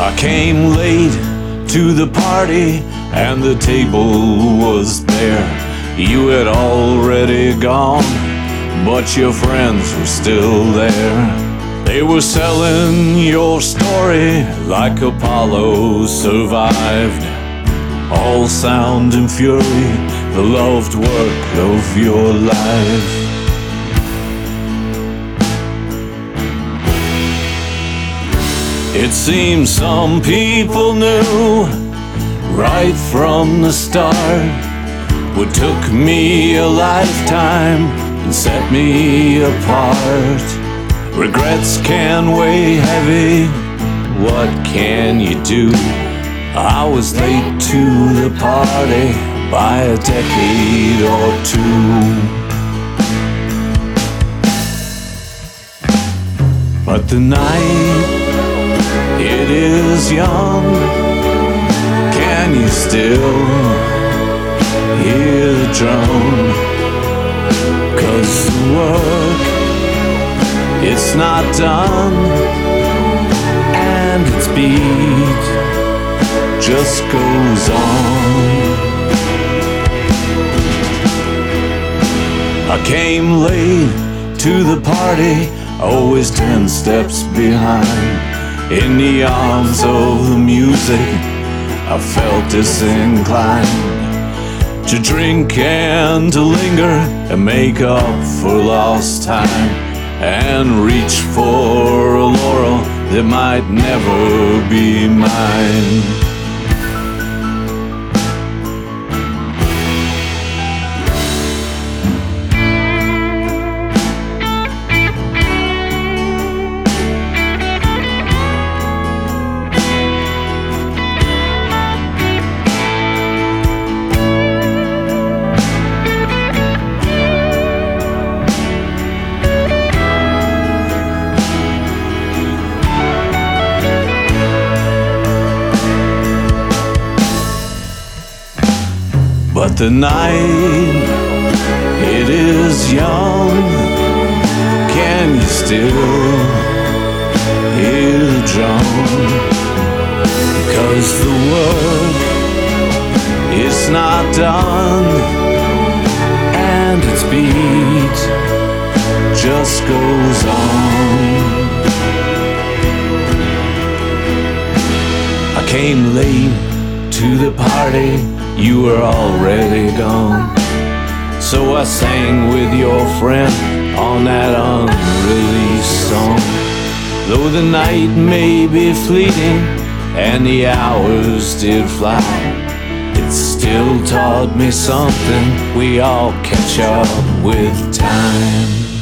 I came late to the party and the table was bare. You had already gone, but your friends were still there. They were selling your story like Apollo survived. All sound and fury, the loved work of your life. It seems some people knew right from the start what took me a lifetime and set me apart. Regrets can weigh heavy, what can you do? I was late to the party by a decade or two. But the night, it is young. Can you still hear the drum? 'Cause the work, it's not done, and its beat just goes on. I came late to the party, always 10 steps behind. In the arms of the music, I felt disinclined to drink and to linger and make up for lost time and reach for a laurel that might never be mine. But the night, it is young. Can you still hear the drum? 'Cause the work is not done, and its beat just goes on. I came late to the party, you were already gone. So I sang with your friend on that unreleased song. Though the night may be fleeting and the hours did fly, it still taught me something. We all catch up with time.